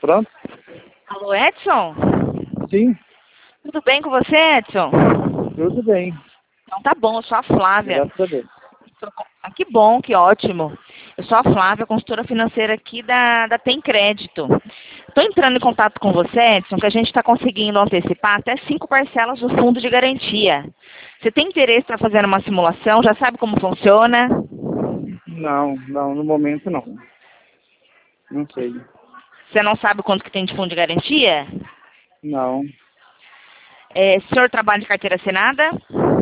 pronto? Alô, Edson? Sim, Tudo bem com você, Edson? tudo bem. Então tá bom, eu sou a Flávia. Graças a Deus. Que bom, que ótimo. Eu sou a Flávia, consultora financeira aqui da Tem Crédito. Estou entrando em contato com você, Edson, que a gente está conseguindo antecipar até 5 parcelas do fundo de garantia. Você tem interesse para fazer uma simulação? Já sabe como funciona? Não, no momento não. Não sei. Você não sabe quanto que tem de fundo de garantia? Não. O senhor trabalha de carteira assinada?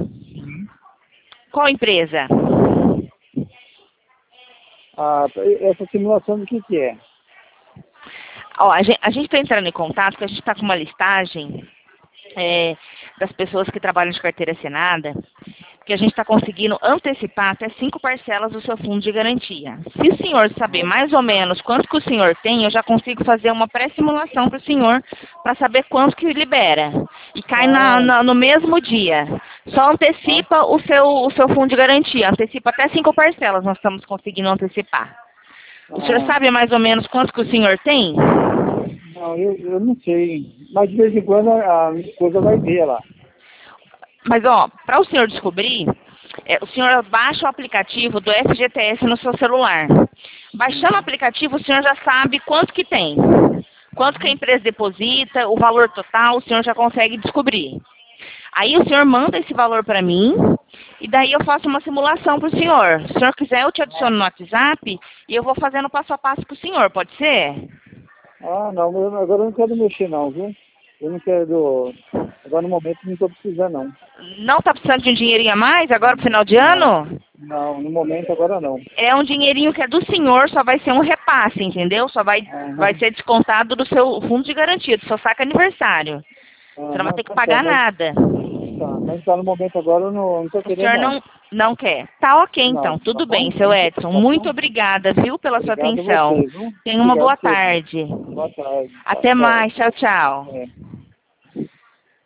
Qual empresa? Ah, essa simulação do que é? Ó, a gente está entrando em contato, porque a gente está com uma listagem das pessoas que trabalham de carteira assinada, que a gente está conseguindo antecipar até 5 parcelas do seu fundo de garantia. Se o senhor saber mais ou menos quanto que o senhor tem, eu já consigo fazer uma pré-simulação para o senhor, para saber quanto que libera. E cai no mesmo dia. Só antecipa o seu fundo de garantia. Antecipa até 5 parcelas, nós estamos conseguindo antecipar. O senhor sabe mais ou menos quanto que o senhor tem? Não, eu não sei. Mas de vez em quando a minha esposa vai ver lá. Mas, ó, para o senhor descobrir, o senhor baixa o aplicativo do FGTS no seu celular. Baixando o aplicativo, o senhor já sabe quanto que tem. Quanto que a empresa deposita, o valor total, o senhor já consegue descobrir. Aí o senhor manda esse valor para mim, e daí eu faço uma simulação para o senhor. Se o senhor quiser, eu te adiciono no WhatsApp, e eu vou fazendo passo a passo para o senhor, pode ser? Ah, não, agora eu não quero mexer não, viu? Eu não quero... Agora no momento não estou precisando não. Não está precisando de um dinheirinho a mais agora pro final de ano? Não, no momento agora não. É um dinheirinho que é do senhor, só vai ser um repasse, entendeu? Só vai ser descontado do seu fundo de garantia, do seu saque aniversário. Você não vai ter que pagar nada. Tá, mas tá no momento agora eu não estou O querendo senhor não quer. Tá ok, então. Tudo bem, seu Edson. Muito obrigada, viu, pela sua atenção. Você, viu? Tenha uma boa Obrigado, tarde. Boa tarde. Até mais. Tchau, tchau.